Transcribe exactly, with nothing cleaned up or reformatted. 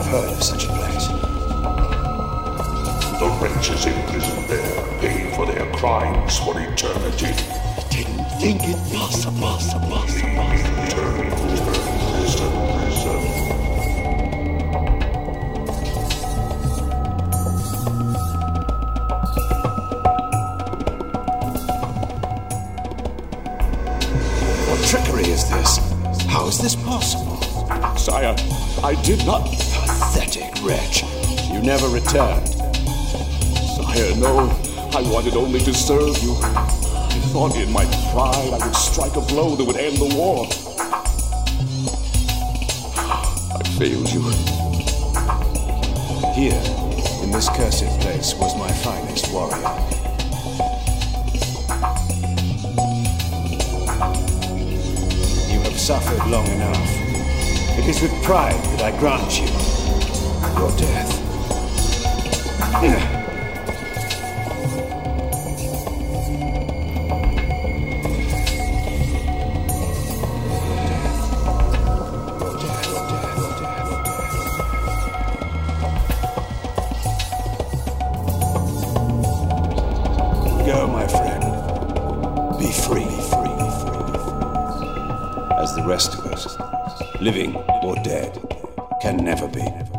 heard of such a place. The wretches in prison there pay for their crimes for eternity. Didn't think it possible, possible, possible. Eternal prison, prison. What trickery is this? How is this possible? Sire, I did not... Pathetic wretch. You never returned. Sire, no. I wanted only to serve you. I thought in my pride I would strike a blow that would end the war. I failed you. Here, in this cursed place, was my finest warrior. You have suffered long enough. It is with pride that I grant you your death. Go, my friend. Be free, free, free. As the rest of us, living or dead, can never be.